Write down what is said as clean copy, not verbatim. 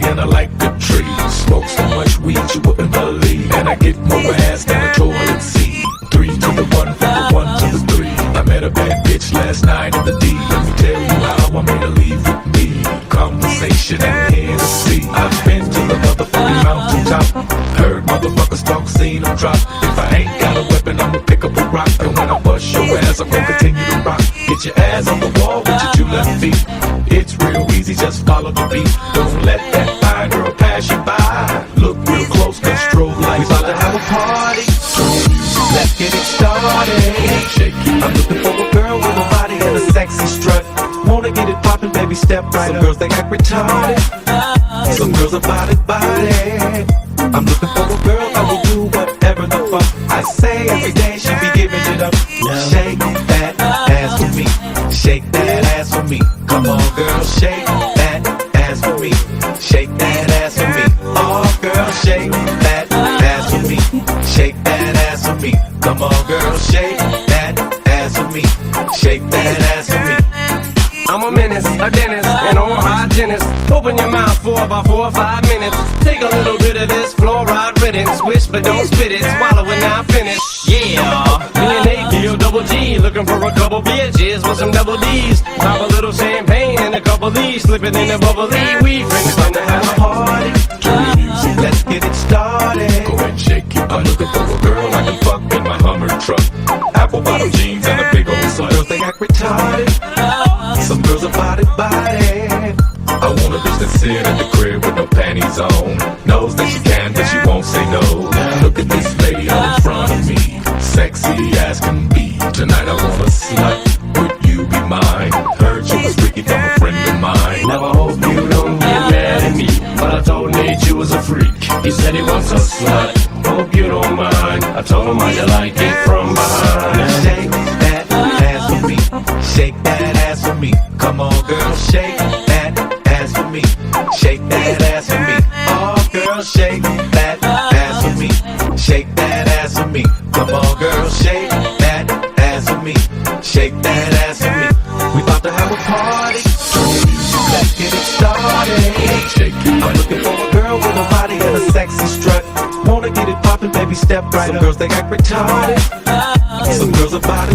and I like the tree. Smoke so much weed you wouldn't believe, and I get more ass than a toilet seat. 3 to the 1, from the 1 to the 3. I met a bad bitch last night in the D. Let me tell you how I made her leave with me. Conversation and Hennessy. I've been to the motherfucking mountaintop. Heard motherfuckers talk, seen them drop. If I ain't got a weapon, I'ma pick up a rock. And when I bust your ass, I'm gonna continue to rock. Get your ass on the wall with your 2 left feet. It's real easy, just follow the beat. Don't let that fine girl pass you by. Look real close, cause strobe lights. We about to have a party. Let's get it started. Shake it. I'm looking for a girl with a body and a sexy strut. Wanna get it poppin', baby, step right up. Some girls, they act retarded. Some girls are body. I'm looking for a girl that will do whatever the fuck I say. Every day she be giving it up. Shake that ass for me. Shake that ass for me. Come on, girl, shake that ass for me. Shake that ass for me. Oh, girl, shake that ass for me. Shake that ass for me. Come on, girl, shake that ass for me. Shake that ass for me. I'm a menace, a dentist, an oral hygienist. Open your mouth for about 4 or 5 minutes. Take a little bit of this fluoride riddance. Swish, but don't spit it. Swallow it, now finish. Yeah, me and Nate, double G. Looking for a couple bitches with some double D's. Pop a little champagne and a couple D's. Slip it in the bubbly. We friends Time to have a party. Turn the music. Let's get it started. Go and shake it. I'm looking for a girl I can fuck in my Hummer truck. Apple bottom jeans and a big old slut. Some girls, they act retarded. Some girls are body. I want a bitch that sit at the crib with no panties on. Knows that she can, but she won't say no. Look at this lady all in front of me. Sexy as can be. Tonight I want a slut. Would you be mine? Heard you was freaky from a friend of mine. Now I hope you don't get mad at me, but I told Nate you was a freak. He said he wants a slut. Hope you don't mind. I told him how you like it from behind. Shake that ass for me. Shake that ass for me. Come on, girl, shake that ass for me. Shake that ass for me. Oh, girl, shake that ass for me. Shake that ass for me. Come on, girl, shake that ass for me. Shake that ass for me. We about to have a party. Let's get it started. Shake it. I'm looking for a girl with a body and a sexy strut. Wanna get it poppin', baby, step right up. Some girls, they act retarded. Some girls are body.